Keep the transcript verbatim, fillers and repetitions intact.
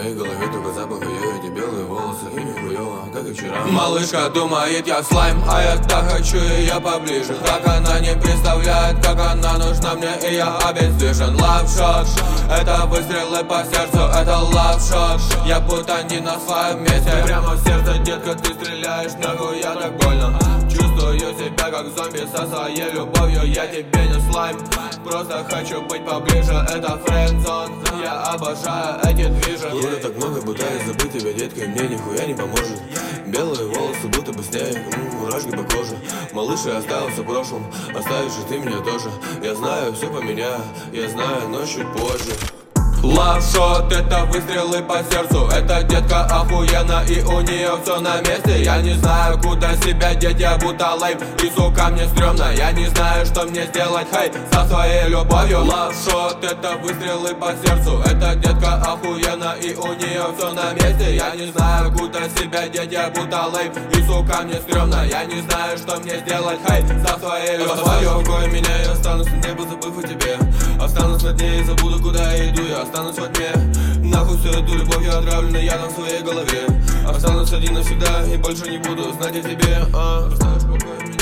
моей голове только запах ее, эти белые волосы, и нихуево, как и вчера. Малышка думает, я слайм, а я так хочу ее поближе. Как она не представляет, как она нужна мне, и я обездвижен. Лавшот, это выстрелы по сердцу, это лавшот. Я будто не на своем месте. Прямо в сердце, детка, ты стреляешь, нахуй я так больно. Чувствую себя как зомби со своей любовью. Я тебе не слайм, просто хочу быть поближе. Это френдзон, я обожаю эти движения. Уже так много пытаюсь забыть тебя, детка, и мне нихуя не поможет. Белые волосы будто бы снег, м-м, мурашки по коже. Малыш, я остался в прошлом, оставишь и ты меня тоже. Я знаю, все поменяю, я знаю, но чуть позже. Лавшот, это выстрелы по сердцу. Эта детка охуена, и у нее все на месте. Я не знаю, куда себя деть, я будто лейм. И сука мне стрёмно, я не знаю, что мне сделать, хей, со своей любовью. Лавшот, это выстрелы по сердцу. Эта детка охуена, и у нее все на месте. Я не знаю, куда себя деть, я будто лейм. И сука мне стрёмно, я не знаю, что мне сделать, хей, со своей любовью. Успокой меня, я останусь на небо, забыв о тебе. Останусь на дне и забуду, куда я иду, я останусь во тьме. Нахуй всю эту любовь, я отравлена ядом в своей голове. Останусь один навсегда и больше не буду знать о тебе. а.